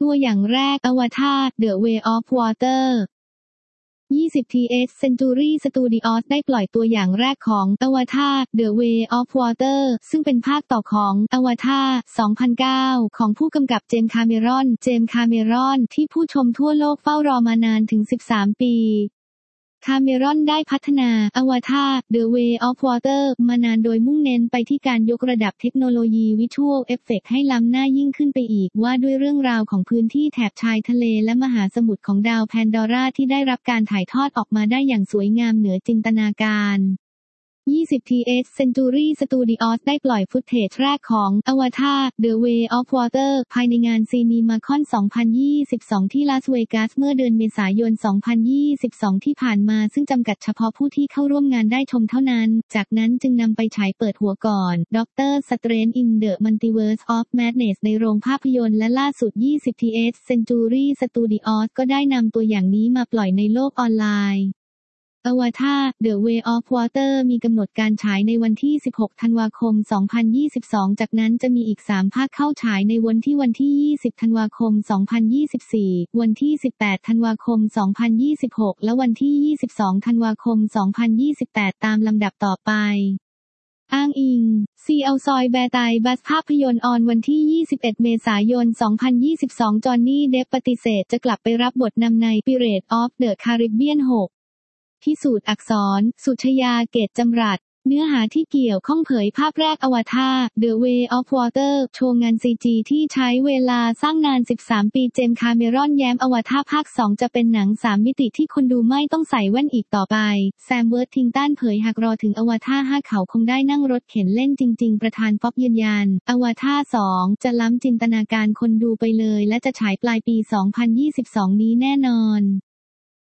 ตัวอย่างแรก Avatar: The Way of Water 20th Century Studios ได้ปล่อยตัวอย่างแรกของ Avatar: The Way of Water ซึ่งเป็นภาคต่อของ Avatar 2009 ของผู้กำกับเจมส์ คาเมรอน ที่ผู้ชมทั่วโลกเฝ้ารอมานานถึง 13 ปี คาเมรอนได้พัฒนา Avatar: The Way of Water มานานโดยมุ่งเน้นไปที่การยกระดับเทคโนโลยีวิชวลเอฟเฟกต์ให้ล้ำหน้ายิ่งขึ้นไปอีกว่าด้วยเรื่องราวของพื้นที่แถบชายทะเลและมหาสมุทรของดาวแพนดอร่าที่ได้รับการถ่ายทอดออกมาได้อย่างสวยงามเหนือจินตนาการ 20th Century Studios ได้ปล่อยฟุตเทจแรกของ Avatar: The Way of Water ภายในงาน CinemaCon 2022 ที่ลาสเวกัสเมื่อเดือนเมษายน 2022 ที่ผ่านมาซึ่งจำกัดเฉพาะผู้ที่เข้าร่วมงานได้ชมเท่านั้นจากนั้นจึงนำไปฉายเปิดหัวก่อน Doctor Strange in the Multiverse of Madness ในโรงภาพยนตร์และล่าสุด 20th Century Studios ก็ได้นำตัวอย่างนี้มาปล่อยในโลกออนไลน์Avatar: The Way of Water มีกำหนดการฉายในวันที่ 16 ธันวาคม 2022 จากนั้นจะมีอีก 3 ภาคเข้าฉายในวันที่ 20 ธันวาคม 2024 วันที่ 18 ธันวาคม 2026 และวันที่ 22 ธันวาคม 2028 ตามลำดับต่อไปอ้างอิง ซีเอลซอยแบร์ไตบัสภาพยนตร์ออนวันที่ 21 เมษายน 2022 จอห์นนี่ เดปปฏิเสธจะกลับไปรับบทนำใน Pirates of the Caribbean 6พิสูจน์อักษร สุชยา เกตจำรัดเนื้อหาที่เกี่ยวข้องเผยภาพแรก Avatar: The Way of Water โชว์งาน CG ที่ใช้เวลาสร้างนาน 13 ปีเจมส์ คาเมรอนแย้ม Avatar ภาค 2 จะเป็นหนัง 3 มิติที่คนดูไม่ต้องใส่แว่นอีกต่อไป แซม เวิร์ธทิงตันเผยหากรอถึง Avatar 5 เขาคงได้นั่งรถเข็นเล่นจริงๆประธานป๊อปยืนยัน Avatar 2 จะล้ำจินตนาการคนดูไปเลยและจะฉายปลายปี 2022 นี้แน่นอน